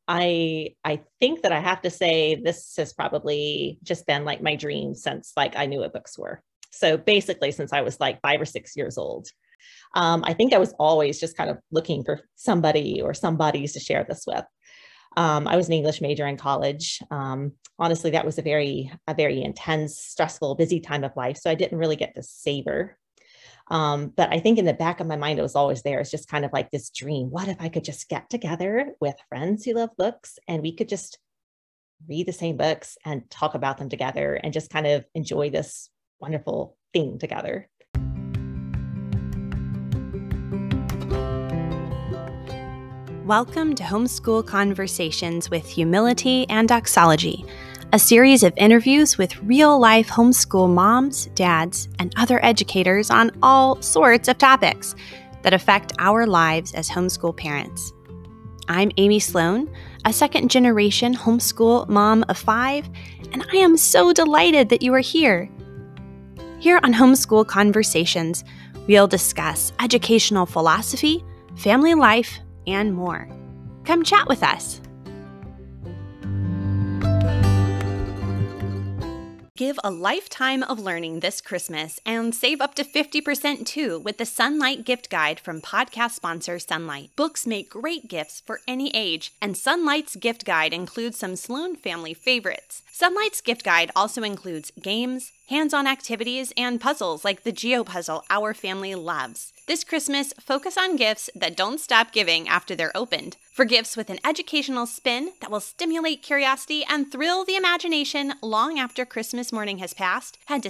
I think that I have to say this has probably just been like my dream since like I knew what books were. So basically, since I was like 5 or 6 years old, I think I was always just kind of looking for somebody or somebodies to share this with. I was an English major in college. Honestly, that was a very intense, stressful, busy time of life. So I didn't really get to savor. But I think in the back of my mind, it was always there. It's just kind of like this dream. What if I could just get together with friends who love books and we could just read the same books and talk about them together and just kind of enjoy this wonderful thing together. Welcome to Homeschool Conversations with Humility and Doxology, a series of interviews with real-life homeschool moms, dads, and other educators on all sorts of topics that affect our lives as homeschool parents. I'm Amy Sloan, a second-generation homeschool mom of 5, and I am so delighted that you are here. Here on Homeschool Conversations, we'll discuss educational philosophy, family life, and more. Come chat with us. Give a lifetime of learning this Christmas and save up to 50% too with the Sunlight Gift Guide from podcast sponsor Sunlight. Books make great gifts for any age, and Sunlight's gift guide includes some Sloan family favorites. Sunlight's gift guide also includes games, hands-on activities, and puzzles like the Geo puzzle our family loves. This Christmas, focus on gifts that don't stop giving after they're opened. For gifts with an educational spin that will stimulate curiosity and thrill the imagination long after Christmas morning has passed, head to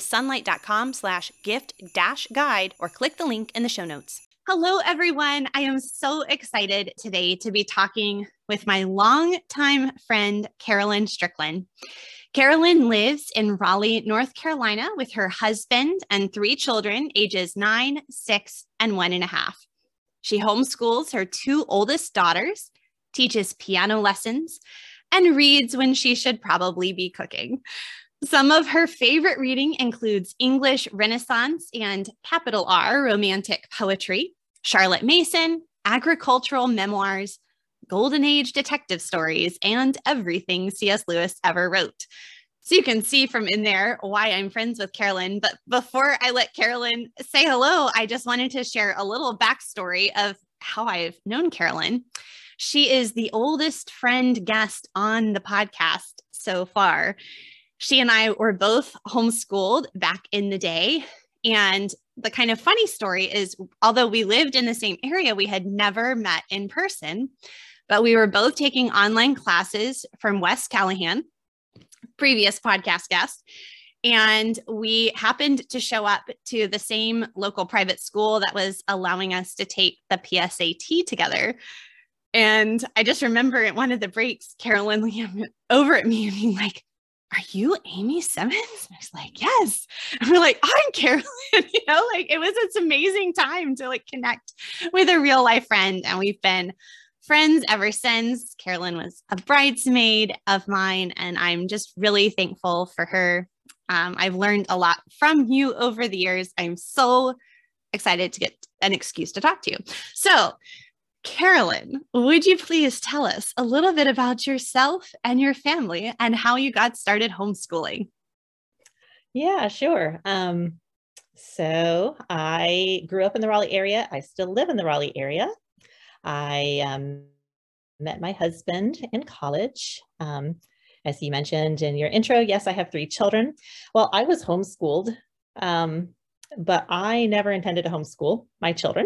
sunlight.com/gift-guide or click the link in the show notes. Hello, everyone. I am so excited today to be talking with my longtime friend, Carolyn Strickland. Carolyn lives in Raleigh, North Carolina with her husband and 3 children, ages 9, 6, and 1.5. She homeschools her 2 oldest daughters, teaches piano lessons, and reads when she should probably be cooking. Some of her favorite reading includes English Renaissance and capital R romantic poetry, Charlotte Mason, agricultural memoirs, Golden Age detective stories, and everything C.S. Lewis ever wrote. So you can see from in there why I'm friends with Carolyn. But before I let Carolyn say hello, I just wanted to share a little backstory of how I've known Carolyn. She is the oldest friend guest on the podcast so far. She and I were both homeschooled back in the day. And the kind of funny story is, although we lived in the same area, we had never met in person. But we were both taking online classes from Wes Callahan, previous podcast guest, and we happened to show up to the same local private school that was allowing us to take the PSAT together. And I just remember at one of the breaks, Carolyn looking over at me and being like, "Are you Amy Simmons?" And I was like, "Yes." And we're like, "I'm Carolyn." It was this amazing time to connect with a real life friend. And we've been friends ever since. Carolyn was a bridesmaid of mine, and I'm just really thankful for her. I've learned a lot from you over the years. I'm so excited to get an excuse to talk to you. So, Carolyn, would you please tell us a little bit about yourself and your family and how you got started homeschooling? Yeah, sure. So I grew up in the Raleigh area. I still live in the Raleigh area. I met my husband in college. As you mentioned in your intro, yes, I have 3 children. Well, I was homeschooled, but I never intended to homeschool my children.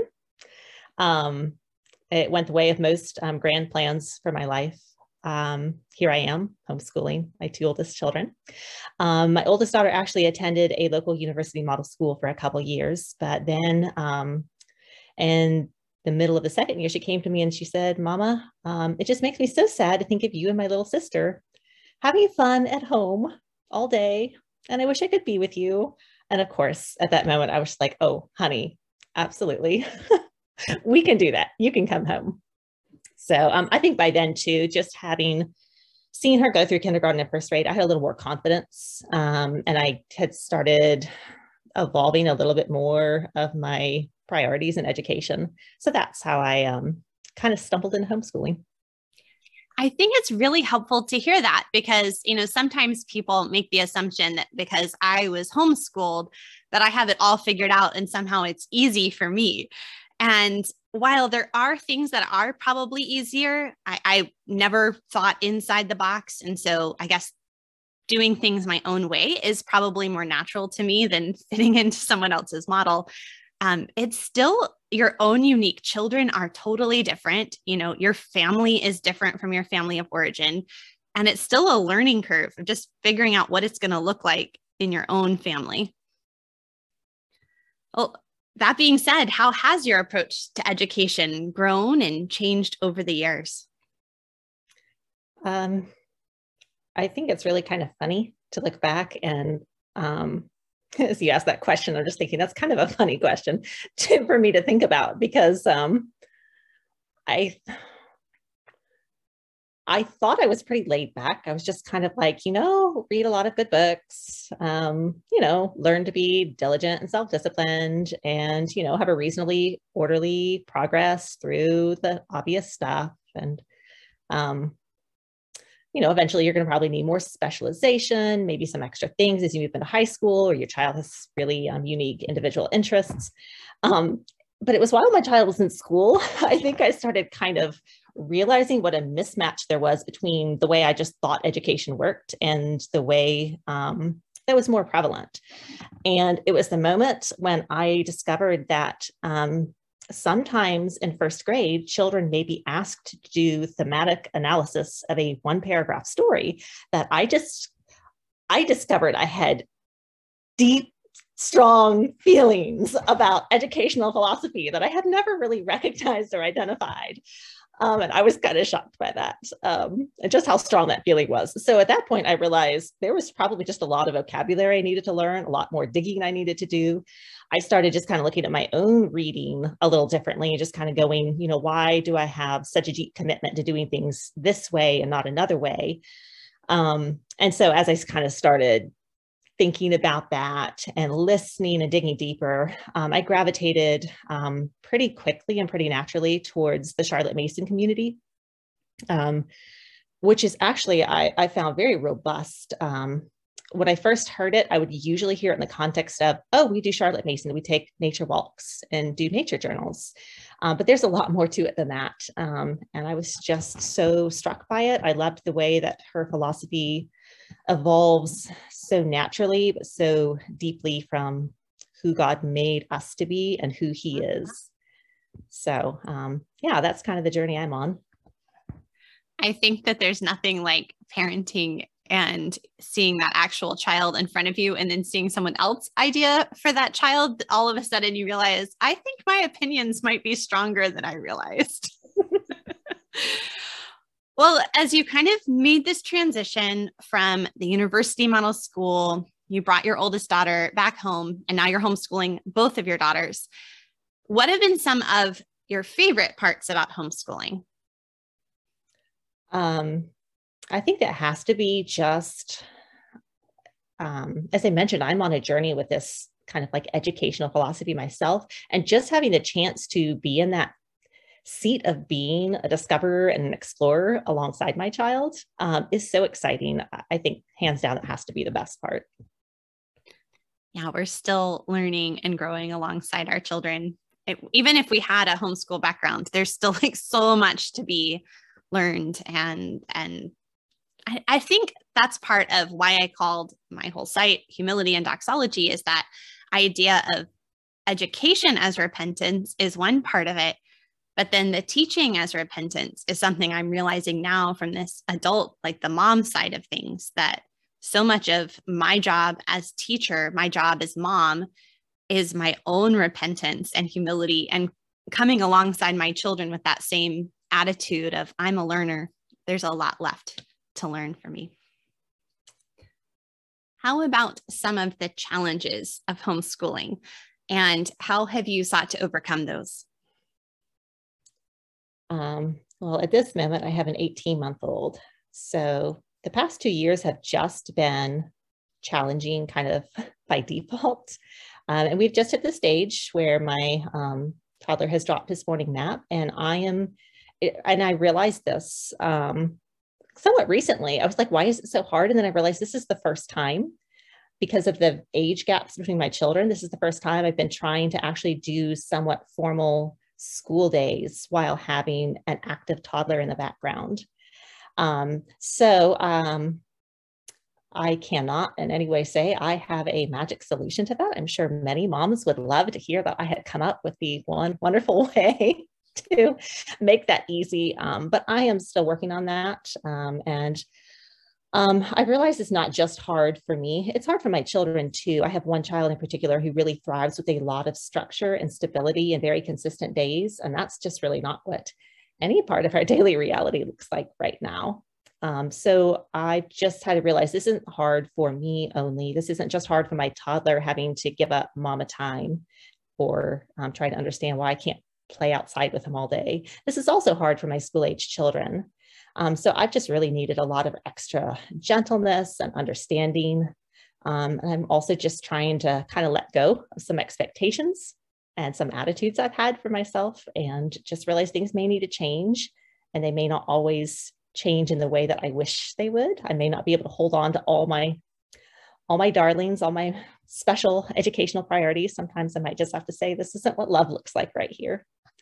It went the way of most grand plans for my life. Here I am homeschooling my 2 oldest children. My oldest daughter actually attended a local university model school for a couple years, but then in the middle of the second year, she came to me and she said, "Mama, it just makes me so sad to think of you and my little sister having fun at home all day. And I wish I could be with you." And of course, at that moment, I was like, "Oh, honey, absolutely. We can do that. You can come home." So I think by then too, just having seen her go through kindergarten and first grade, I had a little more confidence. And I had started evolving a little bit more of my priorities in education. So that's how I kind of stumbled into homeschooling. I think it's really helpful to hear that because, sometimes people make the assumption that because I was homeschooled, that I have it all figured out and somehow it's easy for me. And while there are things that are probably easier, I never thought inside the box. And so I guess doing things my own way is probably more natural to me than fitting into someone else's model. It's still your own unique. Children are totally different. Your family is different from your family of origin. And it's still a learning curve of just figuring out what it's going to look like in your own family. Well, that being said, how has your approach to education grown and changed over the years? I think it's really kind of funny to look back and as you asked that question, I'm just thinking that's kind of a funny question for me to think about because I thought I was pretty laid back. I was just kind of like, read a lot of good books, learn to be diligent and self-disciplined and, have a reasonably orderly progress through the obvious stuff. And, eventually you're going to probably need more specialization, maybe some extra things as you move into high school or your child has really unique individual interests. But it was while my child was in school, I think I started kind of realizing what a mismatch there was between the way I just thought education worked and the way that was more prevalent. And it was the moment when I discovered that sometimes in first grade, children may be asked to do thematic analysis of a one-paragraph story that I discovered I had deep, strong feelings about educational philosophy that I had never really recognized or identified. And I was kind of shocked by that and just how strong that feeling was. So at that point, I realized there was probably just a lot of vocabulary I needed to learn, a lot more digging I needed to do. I started just kind of looking at my own reading a little differently and just kind of going, why do I have such a deep commitment to doing things this way and not another way? And so as I kind of started thinking about that and listening and digging deeper, I gravitated pretty quickly and pretty naturally towards the Charlotte Mason community, which is actually, I found very robust. When I first heard it, I would usually hear it in the context of, oh, we do Charlotte Mason, we take nature walks and do nature journals. But there's a lot more to it than that. And I was just so struck by it. I loved the way that her philosophy evolves so naturally, but so deeply from who God made us to be and who he is. So yeah, that's kind of the journey I'm on. I think that there's nothing like parenting and seeing that actual child in front of you and then seeing someone else's idea for that child. All of a sudden you realize, I think my opinions might be stronger than I realized. Well, as you kind of made this transition from the university model school, you brought your oldest daughter back home, and now you're homeschooling both of your daughters. What have been some of your favorite parts about homeschooling? I think that has to be just, as I mentioned, I'm on a journey with this kind of like educational philosophy myself, and just having the chance to be in that seat of being a discoverer and an explorer alongside my child is so exciting. I think hands down, it has to be the best part. Yeah, we're still learning and growing alongside our children. Even if we had a homeschool background, there's still like so much to be learned. And I think that's part of why I called my whole site Humility and Doxology, is that idea of education as repentance is one part of it. But then the teaching as repentance is something I'm realizing now from this adult, like the mom side of things, that so much of my job as teacher, my job as mom, is my own repentance and humility and coming alongside my children with that same attitude of I'm a learner. There's a lot left to learn for me. How about some of the challenges of homeschooling, and how have you sought to overcome those? Well, at this moment, I have an 18-month-old. So the past 2 years have just been challenging kind of by default. And we've just hit the stage where my toddler has dropped his morning nap, and I realized this somewhat recently. I was like, why is it so hard? And then I realized this is the first time, because of the age gaps between my children, this is the first time I've been trying to actually do somewhat formal school days while having an active toddler in the background. I cannot in any way say I have a magic solution to that. I'm sure many moms would love to hear that I had come up with the one wonderful way to make that easy. But I am still working on that. I realize it's not just hard for me. It's hard for my children too. I have one child in particular who really thrives with a lot of structure and stability and very consistent days. And that's just really not what any part of our daily reality looks like right now. So I just had to realize this isn't hard for me only. This isn't just hard for my toddler having to give up mama time or try to understand why I can't play outside with him all day. This is also hard for my school-age children. So I've just really needed a lot of extra gentleness and understanding. And I'm also just trying to kind of let go of some expectations and some attitudes I've had for myself, and just realize things may need to change, and they may not always change in the way that I wish they would. I may not be able to hold on to all my darlings, all my special educational priorities. Sometimes I might just have to say, this isn't what love looks like right here.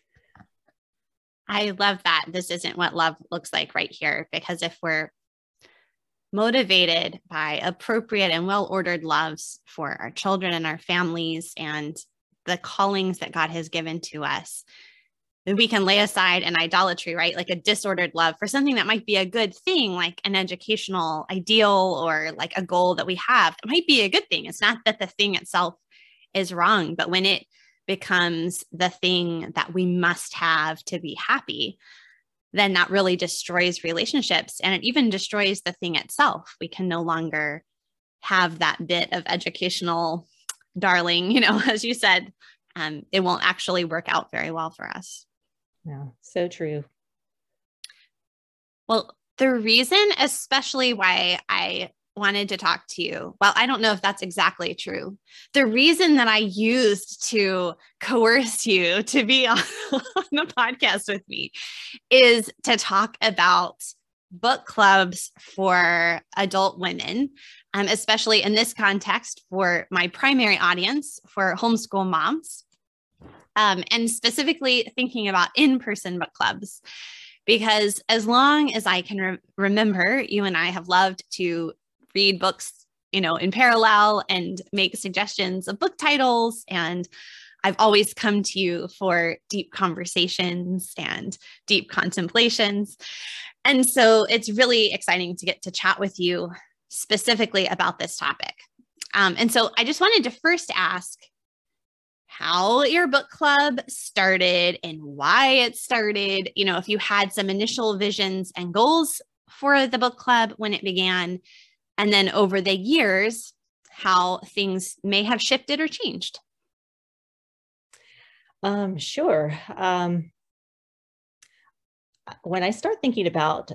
I love that. This isn't what love looks like right here, because if we're motivated by appropriate and well-ordered loves for our children and our families and the callings that God has given to us, then we can lay aside an idolatry, right? Like a disordered love for something that might be a good thing, like an educational ideal or like a goal that we have. It might be a good thing. It's not that the thing itself is wrong, but when it becomes the thing that we must have to be happy, then that really destroys relationships, and it even destroys the thing itself. We can no longer have that bit of educational darling, as you said. It won't actually work out very well for us. Yeah, so true. Well, the reason especially why I wanted to talk to you, well, I don't know if that's exactly true. The reason that I used to coerce you to be on the podcast with me is to talk about book clubs for adult women, especially in this context for my primary audience, for homeschool moms. And specifically thinking about in-person book clubs, because as long as I can remember, you and I have loved to read books, in parallel and make suggestions of book titles. And I've always come to you for deep conversations and deep contemplations. And so it's really exciting to get to chat with you specifically about this topic. And so I just wanted to first ask how your book club started and why it started, if you had some initial visions and goals for the book club when it began, and then over the years, how things may have shifted or changed. Sure. When I start thinking about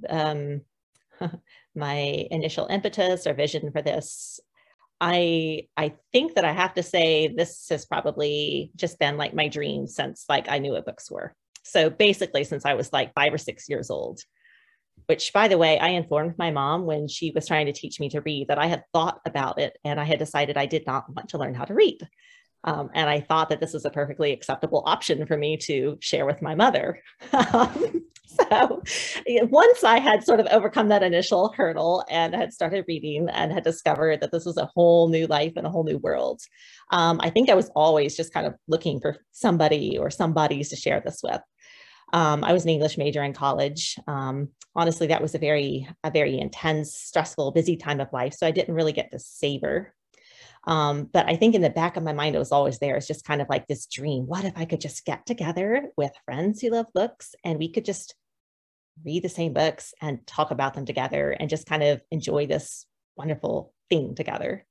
my initial impetus or vision for this, I think that I have to say this has probably just been like my dream since like I knew what books were. So basically since I was like 5 or 6 years old, which by the way, I informed my mom when she was trying to teach me to read that I had thought about it and I had decided I did not want to learn how to read. And I thought that this was a perfectly acceptable option for me to share with my mother. So once I had sort of overcome that initial hurdle and had started reading and had discovered that this was a whole new life and a whole new world, I think I was always just kind of looking for somebody or somebodies to share this with. I was an English major in college. Honestly, that was a very intense, stressful, busy time of life. So I didn't really get to savor. But I think in the back of my mind, it was always there. It's just kind of like this dream. What if I could just get together with friends who love books and we could just read the same books and talk about them together and just kind of enjoy this wonderful thing together.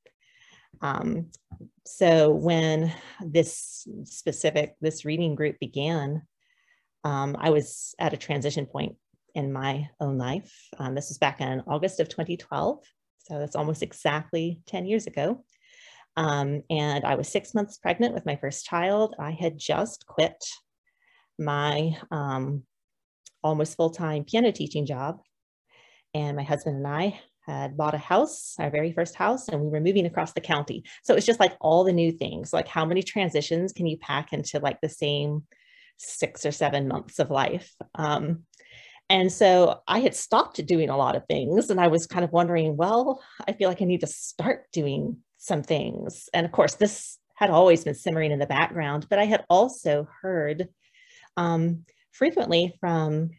So when this reading group began, I was at a transition point in my own life. This was back in August of 2012. So that's almost exactly 10 years ago. And I was 6 months pregnant with my first child. I had just quit my almost full-time piano teaching job. and my husband and I had bought a house, our very first house, and we were moving across the county. So it's just like all the new things, like how many transitions can you pack into like the same 6 or 7 months of life? And so I had stopped doing a lot of things, and I was kind of wondering, well, I feel like I need to start doing some things. And of course, this had always been simmering in the background, but I had also heard frequently from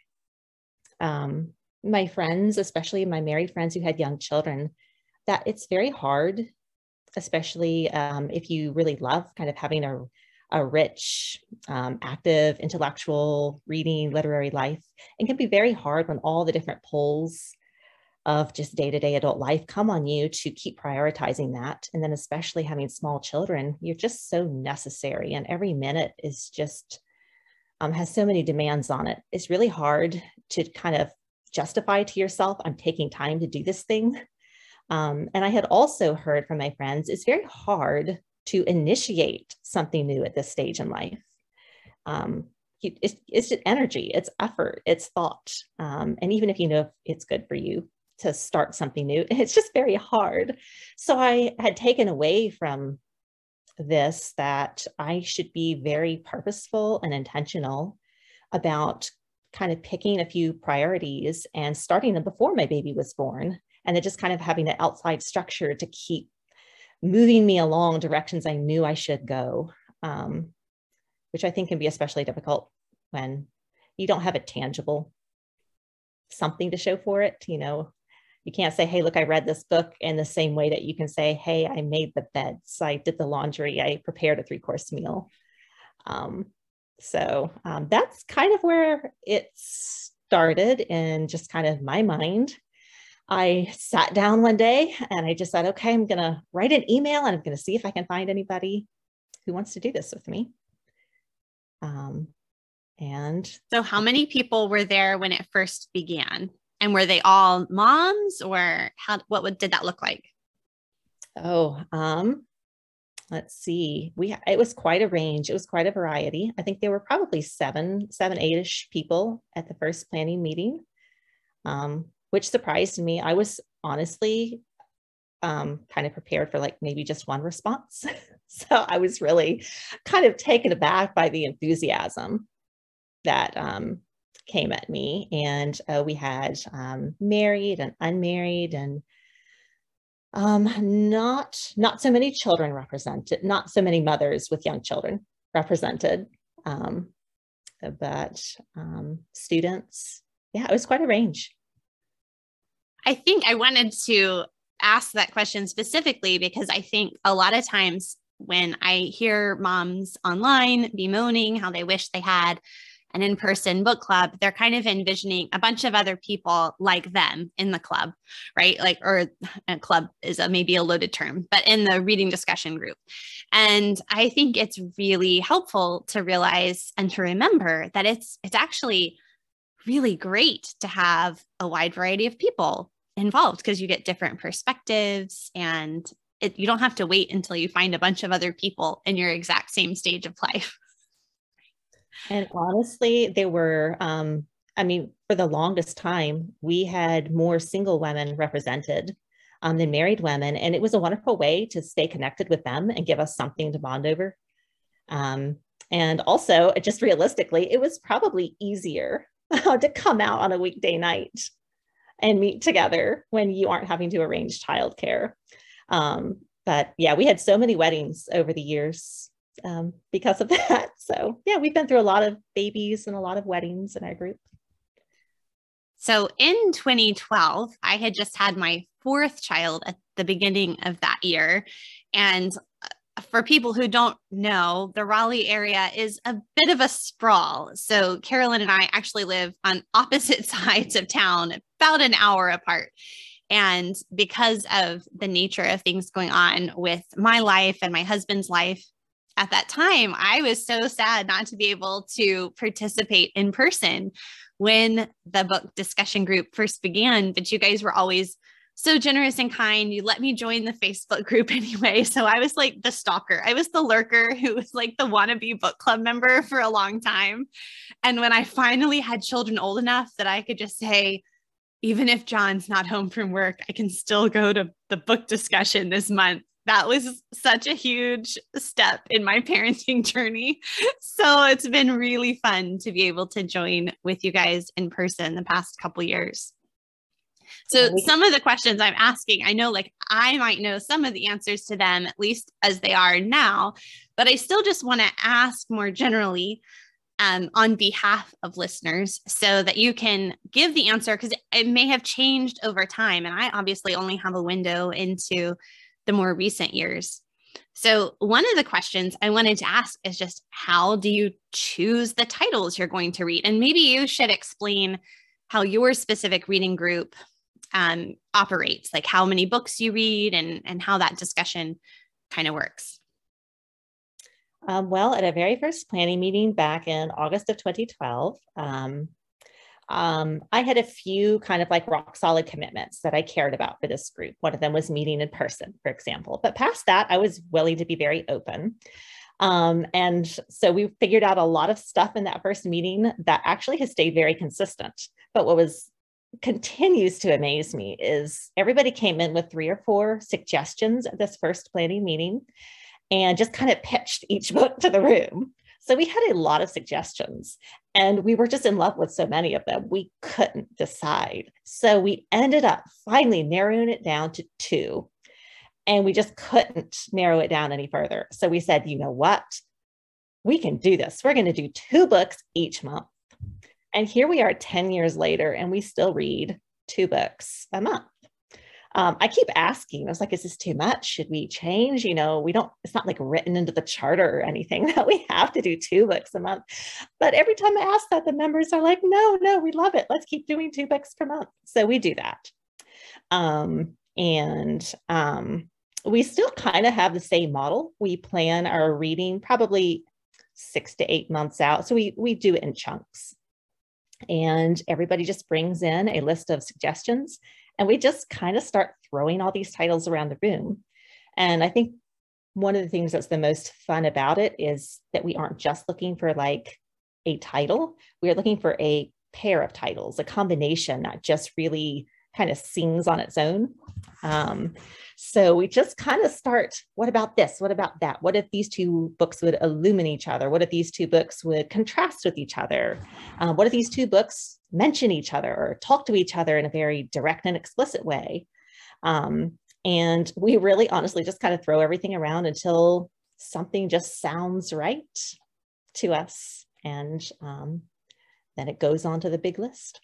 my friends, especially my married friends who had young children, that it's very hard, especially if you really love kind of having a rich, active, intellectual, reading, literary life. It can be very hard when all the different pulls of just day-to-day adult life come on you to keep prioritizing that. And then especially having small children, you're just so necessary. And every minute is just, has so many demands on it. It's really hard to kind of justify to yourself, I'm taking time to do this thing. And I had also heard from my friends, it's very hard to initiate something new at this stage in life. It's energy, it's effort, it's thought. And even if you know it's good for you to start something new, it's just very hard. So I had taken away from this that I should be very purposeful and intentional about kind of picking a few priorities and starting them before my baby was born. And then just kind of having an outside structure to keep moving me along directions I knew I should go, which I think can be especially difficult when you don't have a tangible something to show for it. You know, you can't say, hey, look, I read this book, in the same way that you can say, hey, I made the beds, I did the laundry, I prepared a 3-course meal. So that's kind of where it started in just kind of my mind. I sat down one day and I just said, okay, I'm going to write an email and I'm going to see if I can find anybody who wants to do this with me. And so how many people were there when it first began? And were they all moms, or did that look like? Oh, let's see. It was quite a range. It was quite a variety. I think there were probably 8-ish people at the first planning meeting, which surprised me. I was honestly kind of prepared for like maybe just one response. So I was really kind of taken aback by the enthusiasm that came at me. And we had married and unmarried, and not so many children represented, not so many mothers with young children represented, but students. Yeah, it was quite a range. I think I wanted to ask that question specifically because I think a lot of times when I hear moms online bemoaning how they wish they had an in-person book club, they're kind of envisioning a bunch of other people like them in the club, right? Like, or a club is maybe a loaded term, but in the reading discussion group. And I think it's really helpful to realize and to remember that it's actually really great to have a wide variety of people involved, because you get different perspectives, and you don't have to wait until you find a bunch of other people in your exact same stage of life. And honestly, there were, for the longest time, we had more single women represented than married women. And it was a wonderful way to stay connected with them and give us something to bond over. And also, just realistically, it was probably easier to come out on a weekday night and meet together when you aren't having to arrange childcare. But yeah, we had so many weddings over the years because of that. So yeah, we've been through a lot of babies and a lot of weddings in our group. So in 2012, I had just had my 4th child at the beginning of that year. And for people who don't know, the Raleigh area is a bit of a sprawl. So Carolyn and I actually live on opposite sides of town, about an hour apart. And because of the nature of things going on with my life and my husband's life at that time, I was so sad not to be able to participate in person when the book discussion group first began. But you guys were always so generous and kind. You let me join the Facebook group anyway. So I was like the stalker. I was the lurker who was like the wannabe book club member for a long time. And when I finally had children old enough that I could just say, even if John's not home from work, I can still go to the book discussion this month. That was such a huge step in my parenting journey. So it's been really fun to be able to join with you guys in person the past couple years. So some of the questions I'm asking, I know like I might know some of the answers to them, at least as they are now, but I still just want to ask more generally on behalf of listeners so that you can give the answer, because it may have changed over time. And I obviously only have a window into the more recent years. So one of the questions I wanted to ask is just, how do you choose the titles you're going to read? And maybe you should explain how your specific reading group operates, like how many books you read and how that discussion kind of works. Well, at a very first planning meeting back in August of 2012, I had a few kind of like rock solid commitments that I cared about for this group. One of them was meeting in person, for example. But past that, I was willing to be very open. And so we figured out a lot of stuff in that first meeting that actually has stayed very consistent. But what continues to amaze me is everybody came in with 3 or 4 suggestions at this first planning meeting and just kind of pitched each book to the room. So we had a lot of suggestions and we were just in love with so many of them. We couldn't decide. So we ended up finally narrowing it down to 2, and we just couldn't narrow it down any further. So we said, you know what? We can do this. We're going to do 2 books each month. And here we are 10 years later, and we still read 2 books a month. I keep asking, I was like, is this too much? Should we change? It's not like written into the charter or anything that we have to do 2 books a month. But every time I ask that, the members are like, no, we love it. Let's keep doing 2 books per month. So we do that. We still kind of have the same model. We plan our reading probably 6 to 8 months out. So we do it in chunks. And everybody just brings in a list of suggestions. And we just kind of start throwing all these titles around the room. And I think one of the things that's the most fun about it is that we aren't just looking for like a title. We are looking for a pair of titles, a combination that just really kind of sings on its own. So we just kind of start, what about this? What about that? What if these 2 books would illuminate each other? What if these 2 books would contrast with each other? What if these 2 books mention each other or talk to each other in a very direct and explicit way? And we really honestly just kind of throw everything around until something just sounds right to us. And then it goes on to the big list.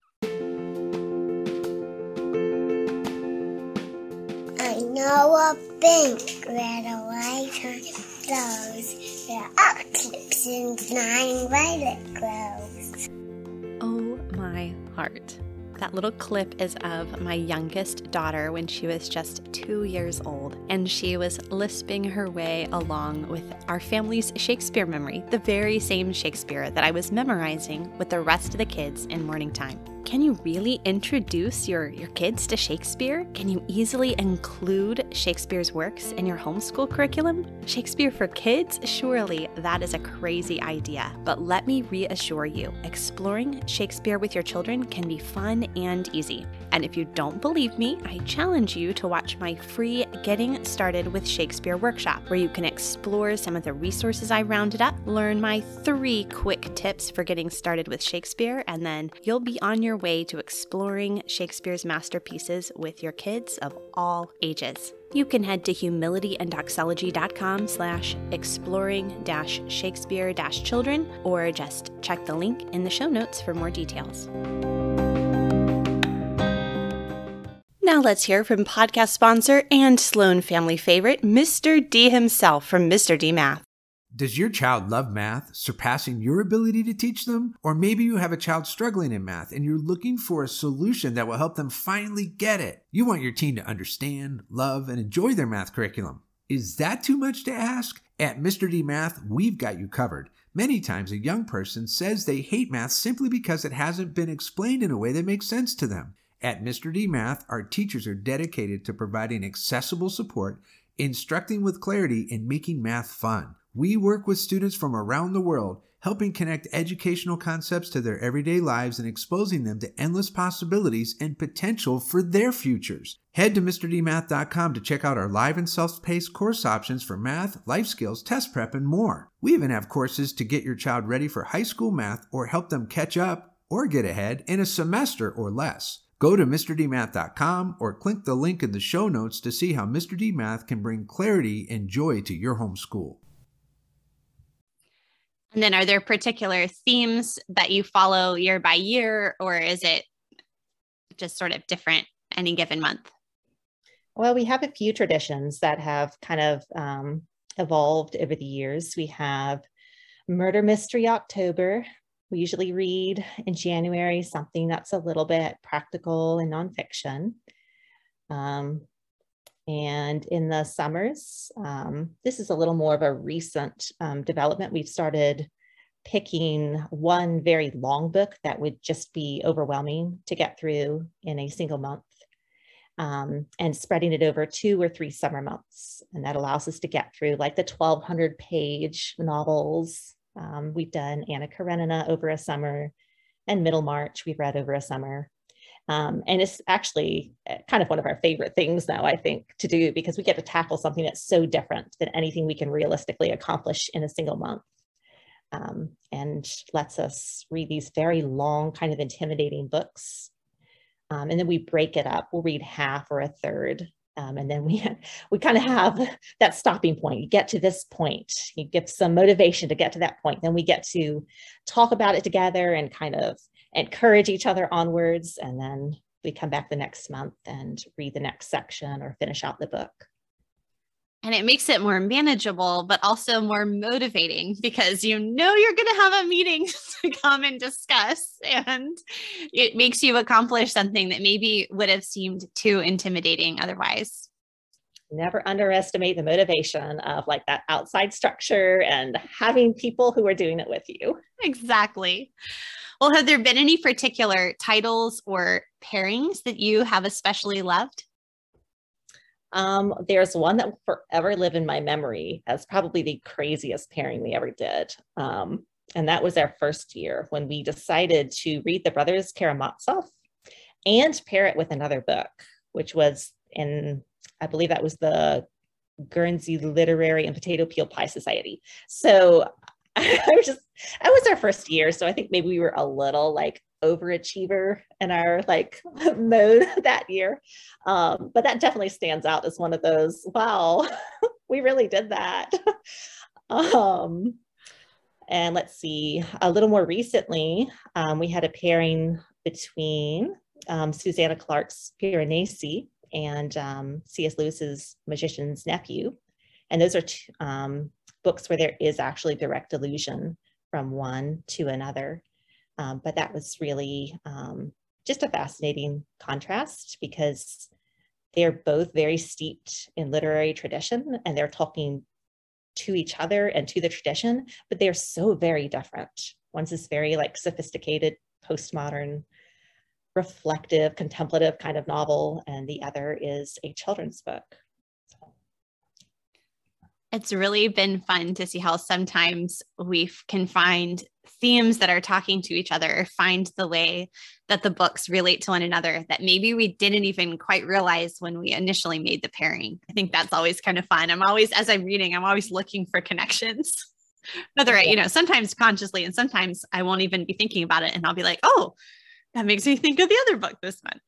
I know a pink red or white clothes. There are clips and 9 violet clothes. Oh my heart. That little clip is of my youngest daughter when she was just 2 years old, and she was lisping her way along with our family's Shakespeare memory, the very same Shakespeare that I was memorizing with the rest of the kids in morning time. Can you really introduce your kids to Shakespeare? Can you easily include Shakespeare's works in your homeschool curriculum? Shakespeare for kids? Surely that is a crazy idea. But let me reassure you, exploring Shakespeare with your children can be fun and easy. And if you don't believe me, I challenge you to watch my free Getting Started with Shakespeare workshop, where you can explore some of the resources I rounded up, learn my 3 quick tips for getting started with Shakespeare, and then you'll be on your way to exploring Shakespeare's masterpieces with your kids of all ages. You can head to humilityandoxology.com/exploring-Shakespeare-children, or just check the link in the show notes for more details. Now let's hear from podcast sponsor and Sloan family favorite, Mr. D himself from Mr. D Math. Does your child love math, surpassing your ability to teach them? Or maybe you have a child struggling in math and you're looking for a solution that will help them finally get it. You want your teen to understand, love, and enjoy their math curriculum. Is that too much to ask? At Mr. D Math, we've got you covered. Many times a young person says they hate math simply because it hasn't been explained in a way that makes sense to them. At Mr. D Math, our teachers are dedicated to providing accessible support, instructing with clarity, and making math fun. We work with students from around the world, helping connect educational concepts to their everyday lives and exposing them to endless possibilities and potential for their futures. Head to MrDMath.com to check out our live and self-paced course options for math, life skills, test prep, and more. We even have courses to get your child ready for high school math or help them catch up or get ahead in a semester or less. Go to MrDMath.com or click the link in the show notes to see how Mr. D Math can bring clarity and joy to your homeschool. And then are there particular themes that you follow year by year, or is it just sort of different any given month? Well, we have a few traditions that have kind of evolved over the years. We have Murder Mystery October. We usually read in January something that's a little bit practical and nonfiction. And in the summers, this is a little more of a recent development. We've started picking one very long book that would just be overwhelming to get through in a single month, and spreading it over 2 or 3 summer months. And that allows us to get through like the 1,200-page novels. We've done Anna Karenina over a summer, and Middlemarch we've read over a summer. And it's actually kind of one of our favorite things now, I think, to do, because we get to tackle something that's so different than anything we can realistically accomplish in a single month. And lets us read these very long, kind of intimidating books. And then we break it up. We'll read half or a third. And then we kind of have that stopping point. You get to this point, you give some motivation to get to that point. Then we get to talk about it together and kind of encourage each other onwards. And then we come back the next month and read the next section or finish out the book. And it makes it more manageable, but also more motivating, because you know you're going to have a meeting to come and discuss, and it makes you accomplish something that maybe would have seemed too intimidating otherwise. Never underestimate the motivation of like that outside structure and having people who are doing it with you. Exactly. Well, have there been any particular titles or pairings that you have especially loved? There's one that will forever live in my memory as probably the craziest pairing we ever did. And that was our first year when we decided to read the Brothers Karamazov and pair it with another book, which was I believe that was the Guernsey Literary and Potato Peel Pie Society. So that was our first year. So I think maybe we were a little like overachiever in our like mode that year. But that definitely stands out as one of those, wow, we really did that. And let's see, a little more recently, we had a pairing between Susanna Clark's Piranesi and C.S. Lewis's Magician's Nephew. And those are books where there is actually direct allusion from one to another. But that was really just a fascinating contrast, because they're both very steeped in literary tradition and they're talking to each other and to the tradition, but they're so very different. One's this very like sophisticated, postmodern, reflective, contemplative kind of novel, and the other is a children's book. It's really been fun to see how sometimes we can find themes that are talking to each other, or find the way that the books relate to one another that maybe we didn't even quite realize when we initially made the pairing. I think that's always kind of fun. As I'm reading, I'm always looking for connections. Whether, sometimes consciously, and sometimes I won't even be thinking about it, and I'll be like, oh, that makes me think of the other book this month.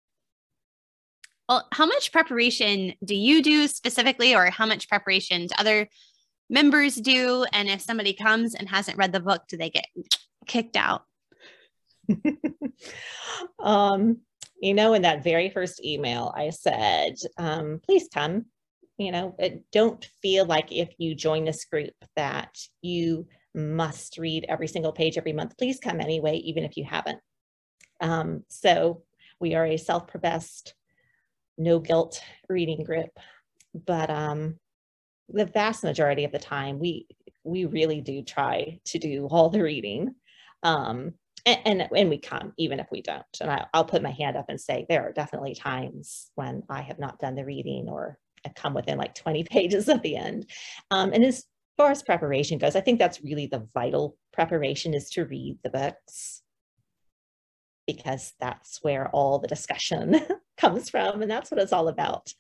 Well, how much preparation do you do specifically, or how much preparation do other members do? And if somebody comes and hasn't read the book, do they get kicked out? In that very first email, I said, please come. Don't feel like if you join this group that you must read every single page every month. Please come anyway, even if you haven't. So we are a self-professed, no guilt reading group, but the vast majority of the time we really do try to do all the reading, and we come even if we don't. And I'll put my hand up and say there are definitely times when I have not done the reading, or I come within like 20 pages at the end. And as far as preparation goes, I think that's really the vital preparation, is to read the books, because that's where all the discussion comes from, and that's what it's all about.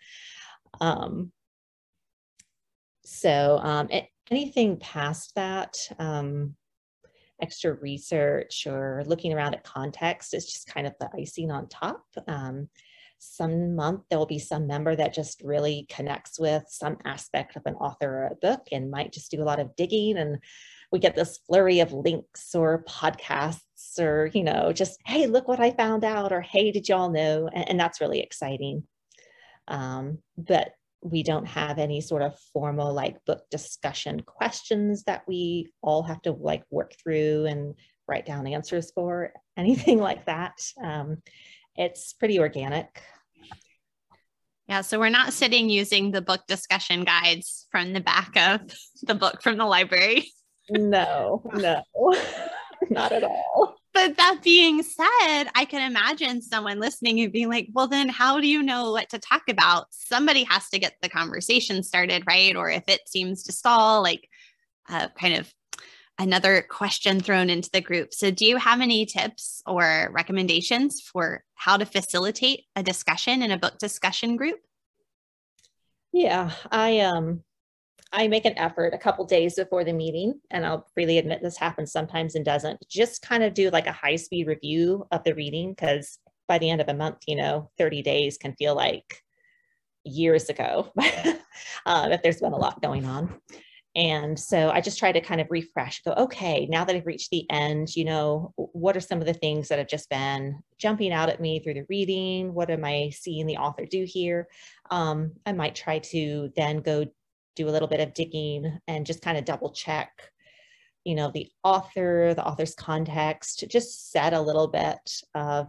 Anything past that, extra research or looking around at context is just kind of the icing on top. Some month there will be some member that just really connects with some aspect of an author or a book and might just do a lot of digging, and we get this flurry of links or podcasts or, just, hey, look what I found out, or hey, did y'all know? And that's really exciting. But we don't have any sort of formal book discussion questions that we all have to work through and write down answers for, anything like that. It's pretty organic. Yeah, so we're not sitting using the book discussion guides from the back of the book from the library. No, not at all. But that being said, I can imagine someone listening and being like, well, then how do you know what to talk about? Somebody has to get the conversation started, right? Or if it seems to stall, kind of another question thrown into the group. So do you have any tips or recommendations for how to facilitate a discussion in a book discussion group? Yeah, I make an effort a couple days before the meeting, and I'll freely admit this happens sometimes and doesn't, just kind of do a high-speed review of the reading, because by the end of a month, 30 days can feel like years ago if there's been a lot going on. And so I just try to kind of refresh, go, okay, now that I've reached the end, what are some of the things that have just been jumping out at me through the reading? What am I seeing the author do here? I might try to then go do a little bit of digging and just kind of double check, the author's context, just set a little bit of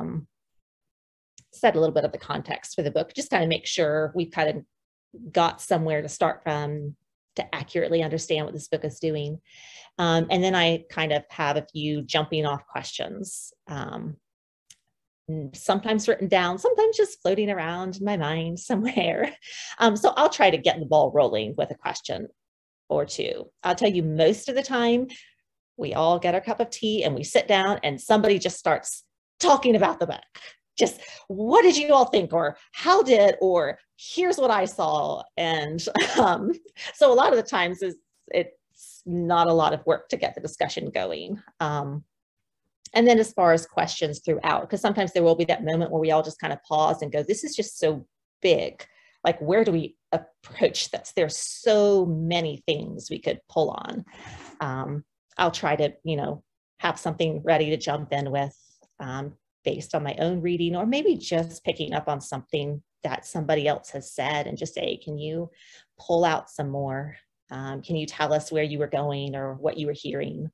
the context for the book, just kind of make sure we've kind of got somewhere to start from to accurately understand what this book is doing. And then I kind of have a few jumping off questions, sometimes written down, sometimes just floating around in my mind somewhere. So I'll try to get the ball rolling with a question or two. I'll tell you, most of the time, we all get our cup of tea and we sit down and somebody just starts talking about the book. Just, what did you all think? Or or here's what I saw. And so a lot of the times it's not a lot of work to get the discussion going. And then as far as questions throughout, because sometimes there will be that moment where we all just kind of pause and go, this is just so big. Where do we approach this? There's so many things we could pull on. I'll try to, have something ready to jump in with based on my own reading, or maybe just picking up on something that somebody else has said and just say, can you pull out some more? Can you tell us where you were going or what you were hearing?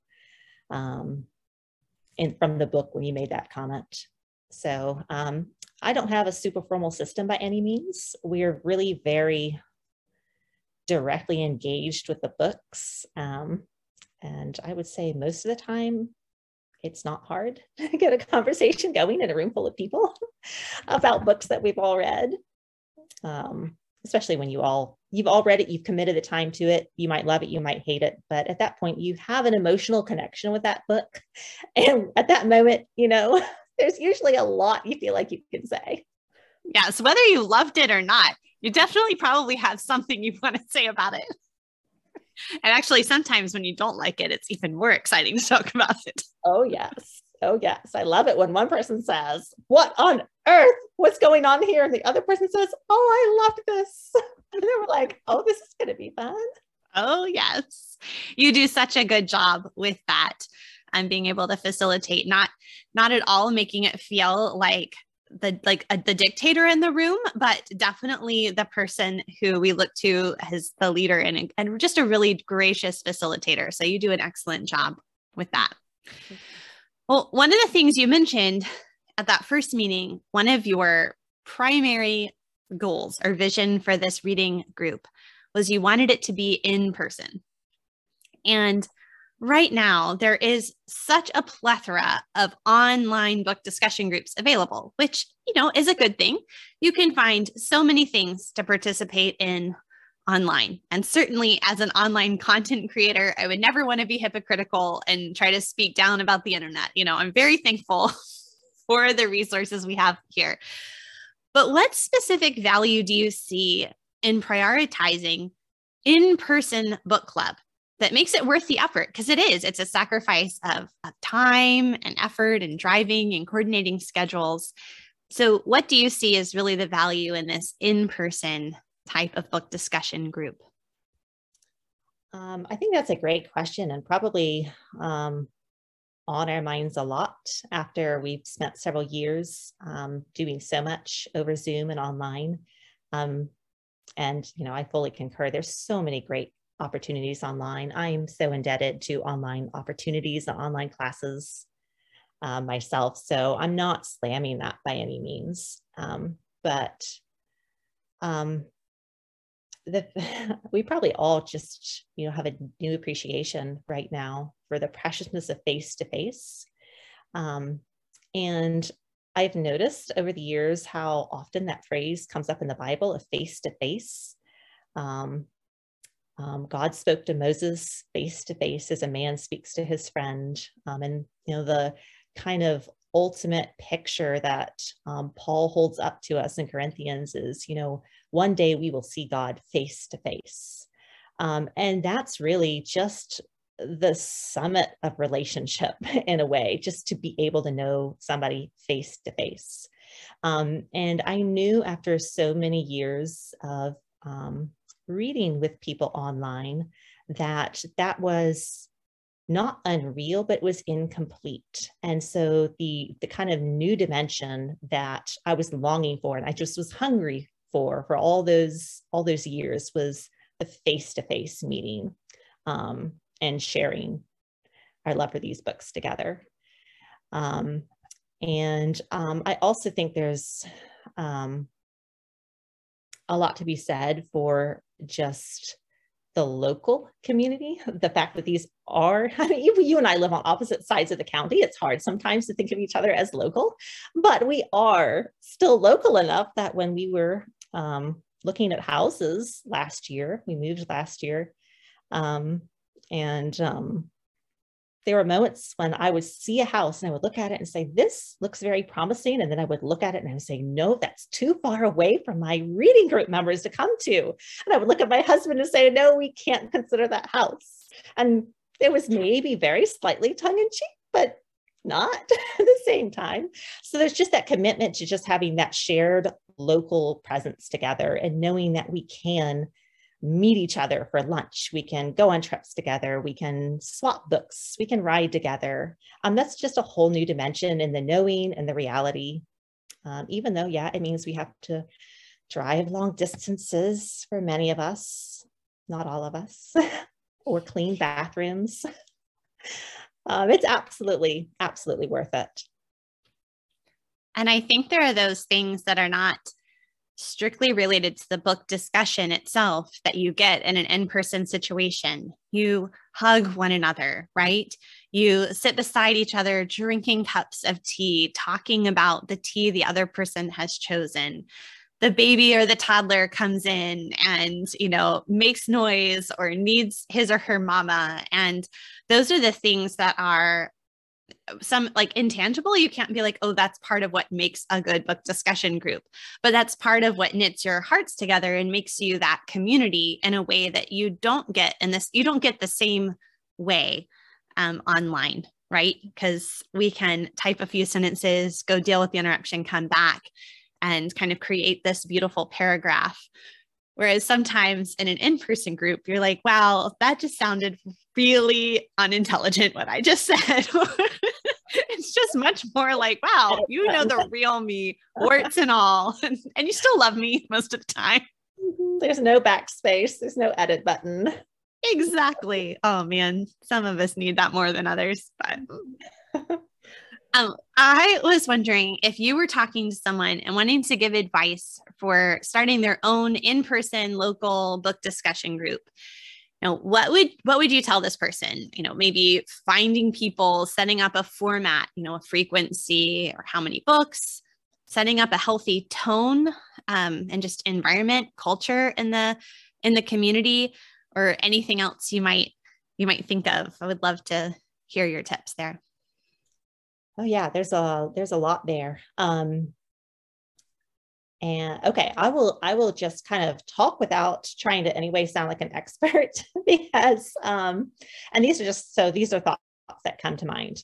From the book when you made that comment. So I don't have a super formal system by any means. We're really very directly engaged with the books. And I would say most of the time, it's not hard to get a conversation going in a room full of people about books that we've all read. Especially when you've all read it, you've committed the time to it. You might love it, you might hate it, but at that point you have an emotional connection with that book. And at that moment, there's usually a lot you feel like you can say. Yeah. So whether you loved it or not, you definitely probably have something you want to say about it. And actually, sometimes when you don't like it, it's even more exciting to talk about it. Oh, yes. Oh, yes. I love it when one person says, what on earth? What's going on here? And the other person says, oh, I loved this. And then we're like, oh, this is going to be fun. Oh, yes. You do such a good job with that and being able to facilitate, not at all making it feel like the dictator in the room, but definitely the person who we look to as the leader and just a really gracious facilitator. So you do an excellent job with that. Well, one of the things you mentioned at that first meeting, one of your primary goals or vision for this reading group was you wanted it to be in person. And right now, there is such a plethora of online book discussion groups available, which, is a good thing. You can find so many things to participate in online. And certainly as an online content creator, I would never want to be hypocritical and try to speak down about the internet. I'm very thankful for the resources we have here. But what specific value do you see in prioritizing in-person book club that makes it worth the effort? Because it's a sacrifice of time and effort and driving and coordinating schedules. So what do you see as really the value in this in-person type of book discussion group? I think that's a great question, and probably on our minds a lot after we've spent several years doing so much over Zoom and online. And, I fully concur. There's so many great opportunities online. I'm so indebted to online opportunities and online classes myself. So I'm not slamming that by any means. But we probably all just, have a new appreciation right now for the preciousness of face-to-face. And I've noticed over the years how often that phrase comes up in the Bible of face-to-face. God spoke to Moses face-to-face as a man speaks to his friend. And, the kind of ultimate picture that Paul holds up to us in Corinthians is, one day we will see God face to face. And that's really just the summit of relationship in a way, just to be able to know somebody face to face. And I knew after so many years of reading with people online that was not unreal, but it was incomplete. And so the kind of new dimension that I was longing for, and I just was hungry for all those years, was the face-to-face meeting and sharing our love for these books together. And I also think there's a lot to be said for just the local community. The fact that these are, you and I live on opposite sides of the county. It's hard sometimes to think of each other as local, but we are still local enough that when we were looking at houses last year, we moved last year, there were moments when I would see a house and I would look at it and say, this looks very promising. And then I would look at it and I would say, no, that's too far away from my reading group members to come to. And I would look at my husband and say, no, we can't consider that house. And it was maybe very slightly tongue in cheek, but not at the same time. So there's just that commitment to just having that shared local presence together and knowing that we can meet each other for lunch. We can go on trips together. We can swap books. We can ride together. That's just a whole new dimension in the knowing and the reality. Even though, it means we have to drive long distances for many of us, not all of us, or clean bathrooms. It's absolutely, absolutely worth it. And I think there are those things that are not strictly related to the book discussion itself that you get in an in-person situation. You hug one another, right? You sit beside each other, drinking cups of tea, talking about the tea the other person has chosen. The baby or the toddler comes in and, makes noise or needs his or her mama. And those are the things that are some like intangible. You can't be like, oh, that's part of what makes a good book discussion group, but that's part of what knits your hearts together and makes you that community in a way that you don't get the same way online, right? Because we can type a few sentences, go deal with the interruption, come back and kind of create this beautiful paragraph. Whereas sometimes in an in-person group, you're like, wow, that just sounded really unintelligent what I just said. It's just much more like, wow, the real me, warts and all, and you still love me most of the time. There's no backspace. There's no edit button. Exactly. Oh man, some of us need that more than others. But I was wondering if you were talking to someone and wanting to give advice for starting their own in-person local book discussion group. What would you tell this person? Maybe finding people, setting up a format, a frequency or how many books, setting up a healthy tone and just environment, culture in the in the community, or anything else you might think of. I would love to hear your tips there. Oh yeah, there's a lot there. And okay, I will just kind of talk without trying to anyway sound like an expert because and these are thoughts that come to mind.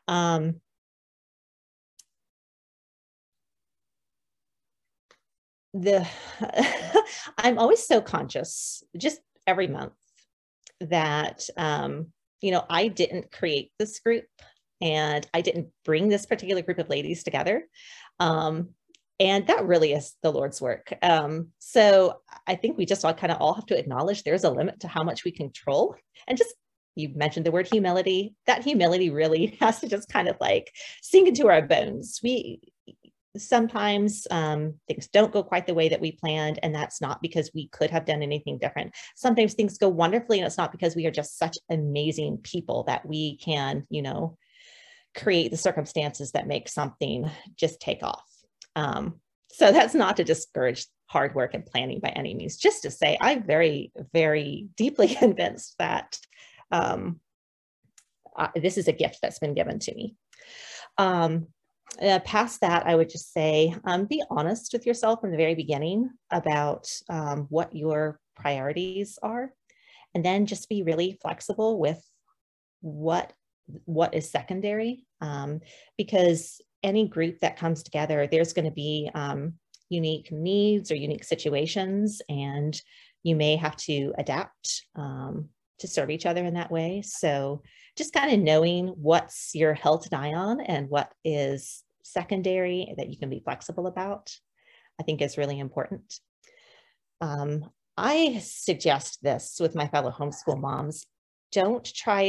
I'm always so conscious just every month that I didn't create this group and I didn't bring this particular group of ladies together. And that really is the Lord's work. So I think we just all have to acknowledge there's a limit to how much we control. And just, you mentioned the word humility. That humility really has to just kind of like sink into our bones. Sometimes things don't go quite the way that we planned, and that's not because we could have done anything different. Sometimes things go wonderfully, and it's not because we are just such amazing people that we can, create the circumstances that make something just take off. So that's not to discourage hard work and planning by any means, just to say I'm very, very deeply convinced that this is a gift that's been given to me. Past that, I would just say, be honest with yourself from the very beginning about what your priorities are, and then just be really flexible with what is secondary, because any group that comes together, there's going to be unique needs or unique situations, and you may have to adapt to serve each other in that way. So just kind of knowing what's your hill to die on and what is secondary that you can be flexible about, I think is really important. I suggest this with my fellow homeschool moms. I don't want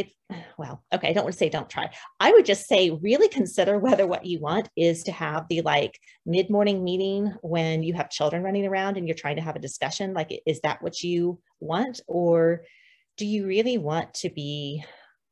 to say don't try. I would just say really consider whether what you want is to have the mid-morning meeting when you have children running around and you're trying to have a discussion. Is that what you want? Or do you really want to be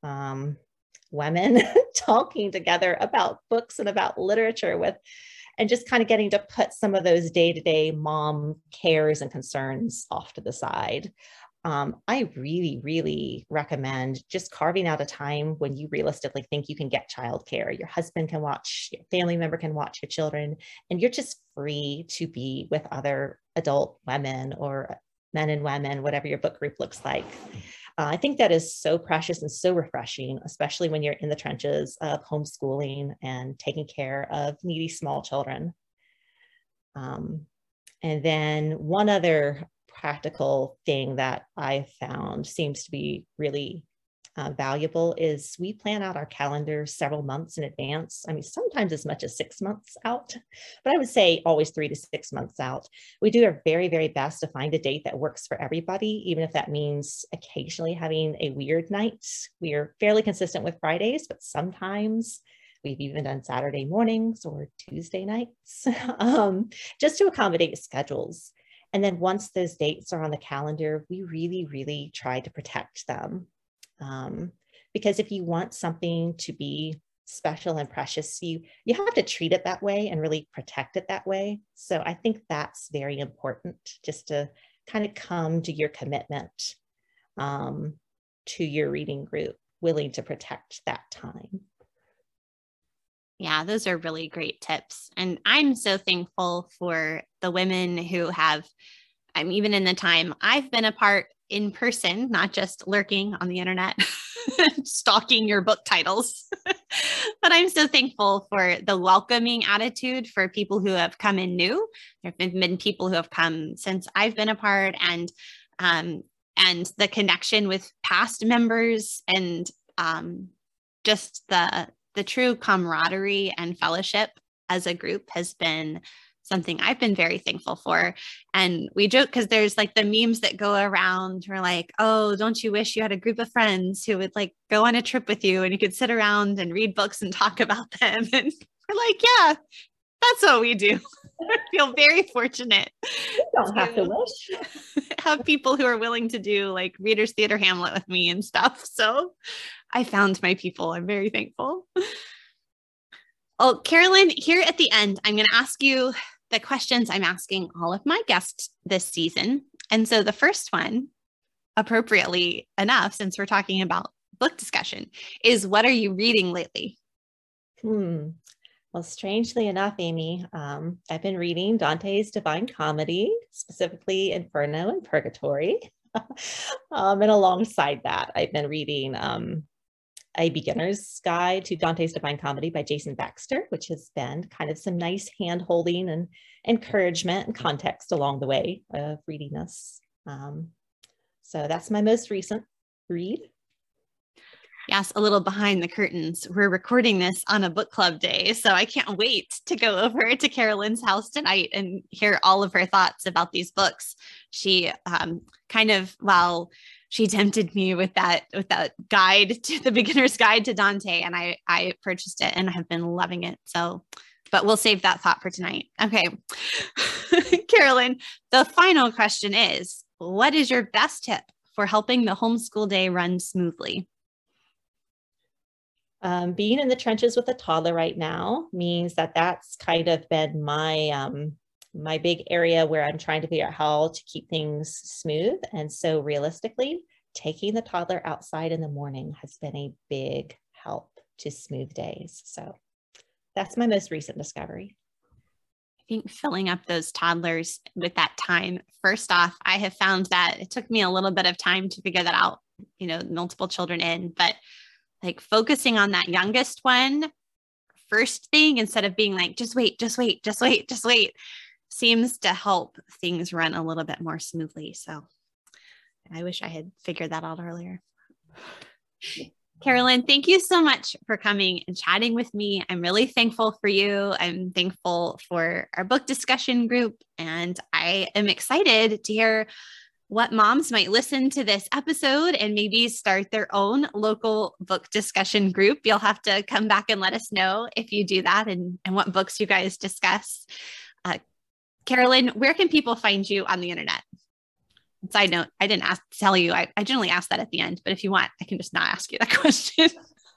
women talking together about books and about literature and just kind of getting to put some of those day-to-day mom cares and concerns off to the side? I really, really recommend just carving out a time when you realistically think you can get childcare. Your husband can watch, your family member can watch your children, and you're just free to be with other adult women or men and women, whatever your book group looks like. I think that is so precious and so refreshing, especially when you're in the trenches of homeschooling and taking care of needy small children. And then one other practical thing that I found seems to be really valuable is we plan out our calendar several months in advance. I mean, sometimes as much as 6 months out, but I would say always 3 to 6 months out. We do our very, very best to find a date that works for everybody, even if that means occasionally having a weird night. We are fairly consistent with Fridays, but sometimes we've even done Saturday mornings or Tuesday nights, just to accommodate schedules. And then once those dates are on the calendar, we really, really try to protect them. Because if you want something to be special and precious, you have to treat it that way and really protect it that way. So I think that's very important, just to kind of come to your commitment to your reading group, willing to protect that time. Yeah, those are really great tips. And I'm so thankful for the women who have, even in the time I've been a part in person, not just lurking on the internet, stalking your book titles. But I'm so thankful for the welcoming attitude for people who have come in new. There have been people who have come since I've been a part, and the connection with past members, and just the true camaraderie and fellowship as a group has been something I've been very thankful for. And we joke because there's the memes that go around. We're like, oh, don't you wish you had a group of friends who would go on a trip with you and you could sit around and read books and talk about them? And we're like, yeah, that's what we do. I feel very fortunate. You don't have to wish. Have people who are willing to do Reader's Theater Hamlet with me and stuff. So I found my people. I'm very thankful. Well, Carolyn, here at the end, I'm going to ask you the questions I'm asking all of my guests this season. And so the first one, appropriately enough, since we're talking about book discussion, is what are you reading lately? Well, strangely enough, Amy, I've been reading Dante's Divine Comedy, specifically Inferno and Purgatory. And alongside that, I've been reading A Beginner's Guide to Dante's Divine Comedy by Jason Baxter, which has been kind of some nice hand-holding and encouragement and context along the way of reading this. So that's my most recent read. Yes, a little behind the curtains. We're recording this on a book club day, so I can't wait to go over to Carolyn's house tonight and hear all of her thoughts about these books. She while she tempted me with that guide to the Beginner's Guide to Dante, and I purchased it and have been loving it. So, but we'll save that thought for tonight. Okay, Carolyn, the final question is, what is your best tip for helping the homeschool day run smoothly? Being in the trenches with a toddler right now means that that's kind of been my big area where I'm trying to figure out how to keep things smooth. And so realistically, taking the toddler outside in the morning has been a big help to smooth days. So that's my most recent discovery. I think filling up those toddlers with that time, first off, I have found that it took me a little bit of time to figure that out, multiple children in, but like focusing on that youngest one first thing, instead of being like, just wait, seems to help things run a little bit more smoothly. So I wish I had figured that out earlier. Carolyn, thank you so much for coming and chatting with me. I'm really thankful for you. I'm thankful for our book discussion group, and I am excited to hear what moms might listen to this episode and maybe start their own local book discussion group. You'll have to come back and let us know if you do that and what books you guys discuss. Carolyn, where can people find you on the internet? Side note, I didn't tell you. I generally ask that at the end, but if you want, I can just not ask you that question.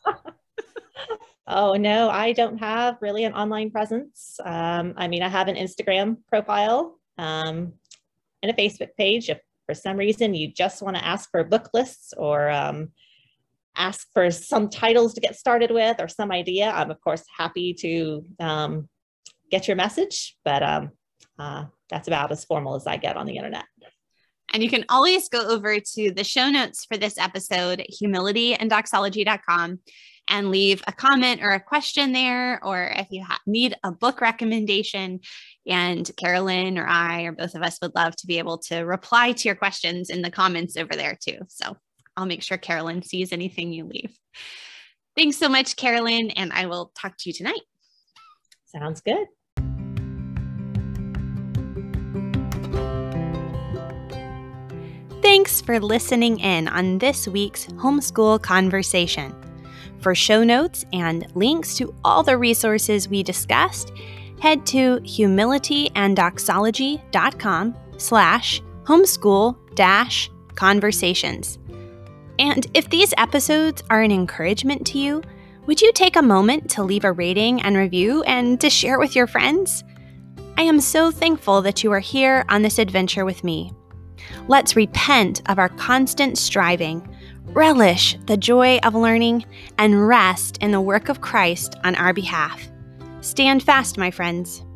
Oh, no, I don't have really an online presence. I have an Instagram profile and a Facebook page. If for some reason you just want to ask for book lists or ask for some titles to get started with or some idea, I'm of course happy to get your message, but that's about as formal as I get on the internet. And you can always go over to the show notes for this episode, humilityanddoxology.com, and leave a comment or a question there, or if you need a book recommendation. And Carolyn or I or both of us would love to be able to reply to your questions in the comments over there too. So I'll make sure Carolyn sees anything you leave. Thanks so much, Carolyn, and I will talk to you tonight. Sounds good. Thanks for listening in on this week's Homeschool Conversation. For show notes and links to all the resources we discussed, head to humilityanddoxology.com/homeschool-conversations. And if these episodes are an encouragement to you, would you take a moment to leave a rating and review and to share with your friends? I am so thankful that you are here on this adventure with me. Let's repent of our constant striving, relish the joy of learning, and rest in the work of Christ on our behalf. Stand fast, my friends.